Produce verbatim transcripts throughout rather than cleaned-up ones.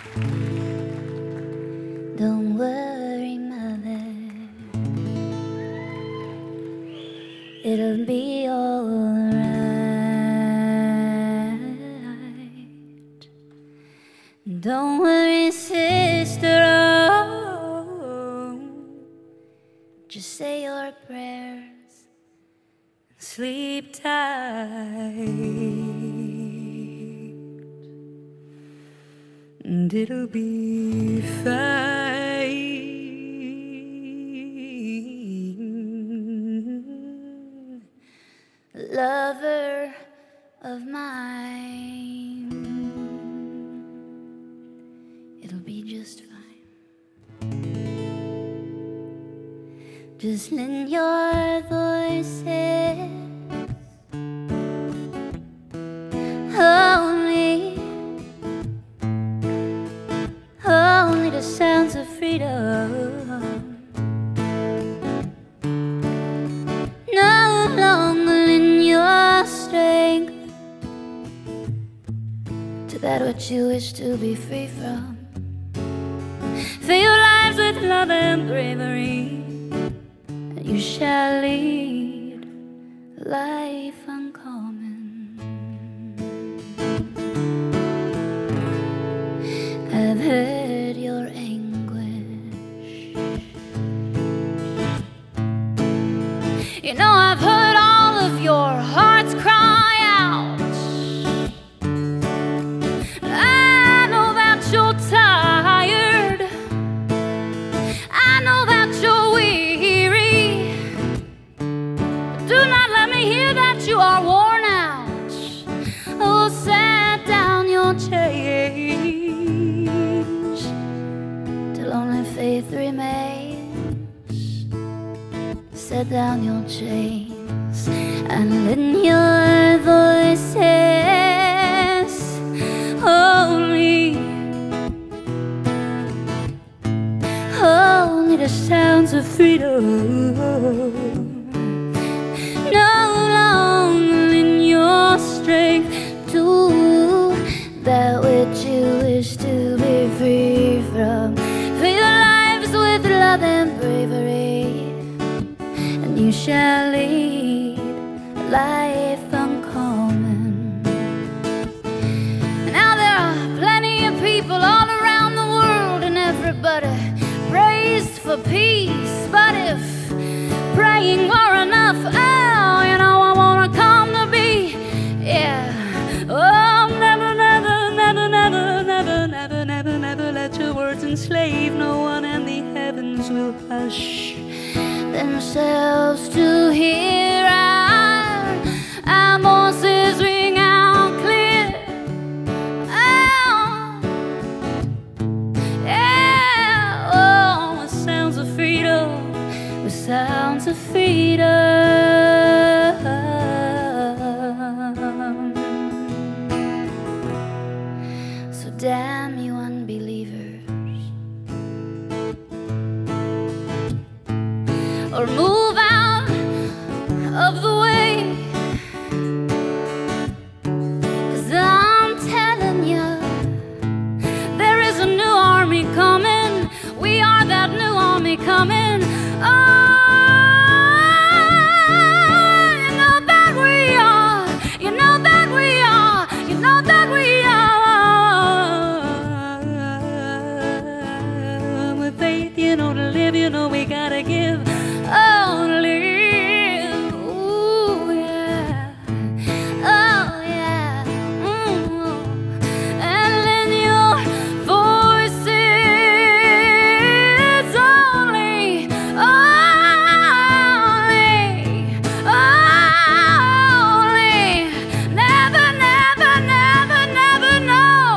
Don't worry, mother, it'll be alright. Don't worry, sister, oh, just say your prayers and sleep tight. And it'll be fine. Lover of mine, it'll be just fine. Just lend your voices only. Only the sounds of freedom. No longer in your strength to that which you wish to be free from. Fill your lives with love and bravery, and you shall lead a life uncommon. I've heard your anguish. You know I've heard all of your hearts cry out. I know that you're tired. I know that you're weary. But do not let me hear that you are worn out. Oh, set down your chains. Only faith remains. Set down your chains and lend your voices only. Only the sounds of freedom. No longer in your strength to that which you wish to be free from. Love and bravery, and you shall lead a life uncommon. Now there are plenty of people all around the world, and everybody prays for peace. But if praying were enough, oh, you know I wanna come to be, yeah. Oh, never, never, never, never, never, never, never, never let your words enslave no one, and the heavens will hush themselves to hear our, our voices ring out clear. Oh, yeah, oh, with sounds of freedom, with sounds of freedom. So damn you unbelievers, or move out of the way, 'cause I'm telling you, there is a new army coming. We are that new army coming. Oh, you know that we are. You know that we are. You know that we are. With faith, you know, to live, you know, we gotta give. Only, ooh, yeah, oh, yeah, mm-hmm. And lend your voices only, only, only. Never, never, never, never know.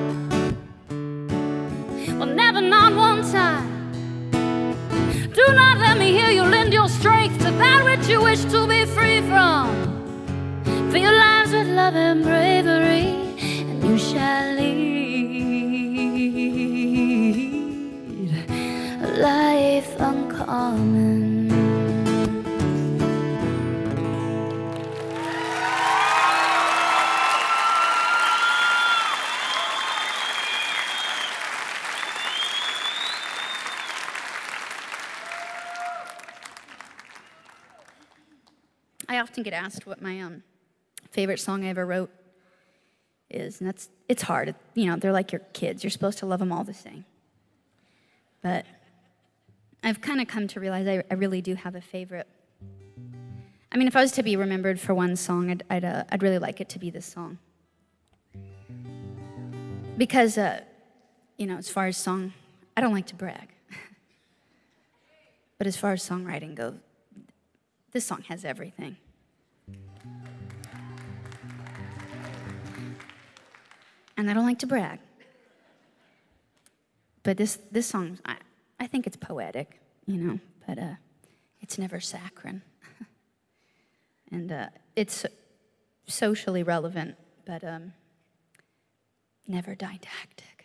Well, never, not one time. Do not let me hear you lend your strength to that which you wish to be free from. Fill your lives with love and bravery, and you shall lead a life uncommon. I often get asked what my um, favorite song I ever wrote is, and that's, it's hard. You know, they're like your kids. You're supposed to love them all the same. But I've kind of come to realize I, I really do have a favorite. I mean, if I was to be remembered for one song, I'd, I'd, uh, I'd really like it to be this song. Because, uh, you know, as far as song, I don't like to brag. But as far as songwriting goes, this song has everything. And I don't like to brag. But this this song, I, I think it's poetic, you know, but uh, it's never saccharine. And uh, it's socially relevant, but um, never didactic.